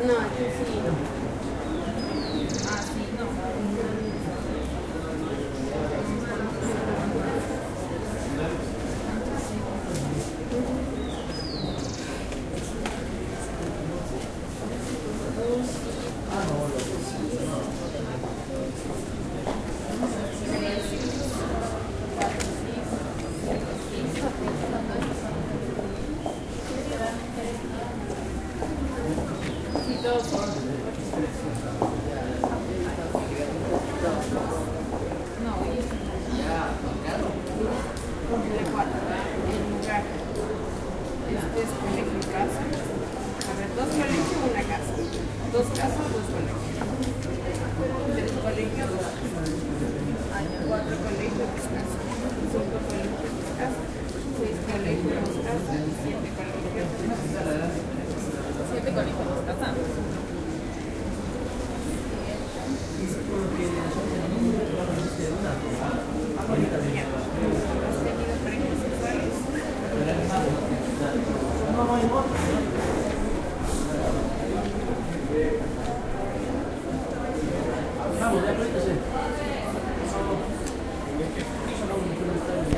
No, aquí sí. Ah, sí, no. Sí, todos. No, y de 4 en lugar. Después colegio y casa. A ver, 2 colegios, una casa. 2 casas, 2 colegios. 3 colegios, 2 casas. 4 colegios, 2 casas. 5 colegios, 2 casas. 6 colegios, 2 casas. 7 colegios, 2 casas. 7 colegios, 2 casas. Vamos, ya